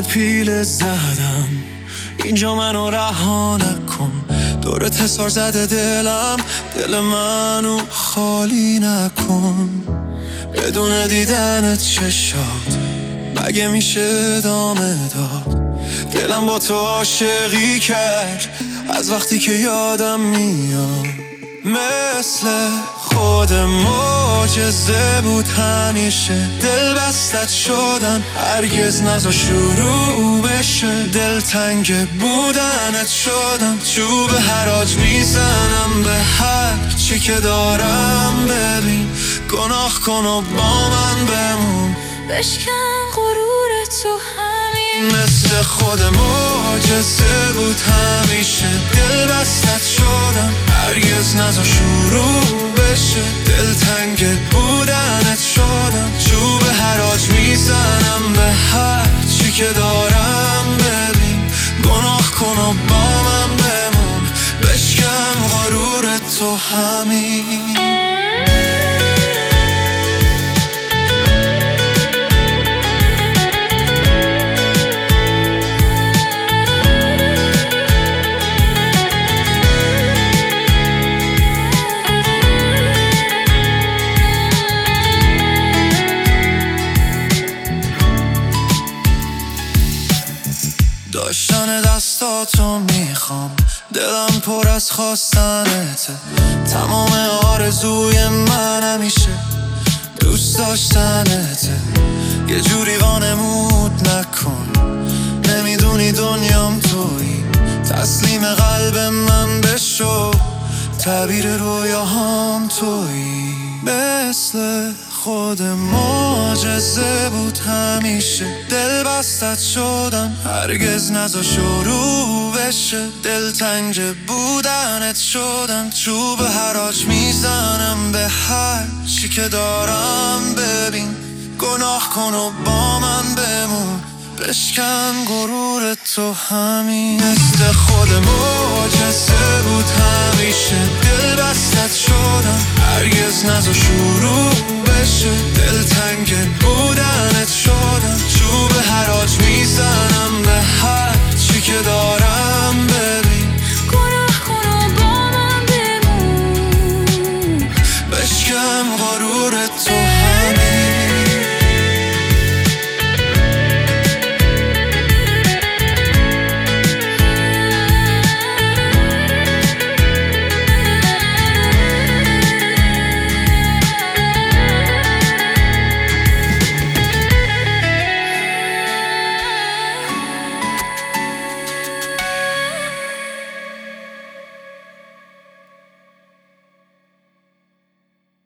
پیله زدم اینجا منو رها نکن، دورت حصار زده دلم، دل منو خالی نکن. بدون دیدنت چشات مگه میشه ادامه داد؟ دلم با تو عاشقی کرد از وقتی که یادم میاد. مثل خود معجزه بود همیشه، دل بستت شدن هرگز نذار شروع بشه. دلتنگ بودنت شدم، چوب حراج میزنم به هر چی که دارم. ببین گناه کن و با من بمون، بشکن غرور تو همین. مثل خود معجزه بود همیشه، دل بستت شدم هرگز نذار شروع بشه. دلتنگ بودنت شدم، چوب حراج میزنم به هر چی که دارم. ببین گناه کن و با من بمون، بشکن غرور تو همین. داشتن دستاتو میخوام، دلم پر از خواستنته. تمام آرزوی من همیشه دوست داشتنته. یه جوری وانمود نکن، نمیدونی دنیام تویی. تسلیم قلب من بشو، تعبیر رویاهام تویی. مثل خود معجزه بود همیشه، دل بستت شدم هرگز نذار شروع بشه. دلتنگ بودنت شدم، چوب حراج میزنم به هر چی که دارم. ببین گناه کن و با من بمون، بشکن غرور تو همین. مثل خود معجزه بود همیشه، دل بستت شدم هرگز نذار شروع بشه.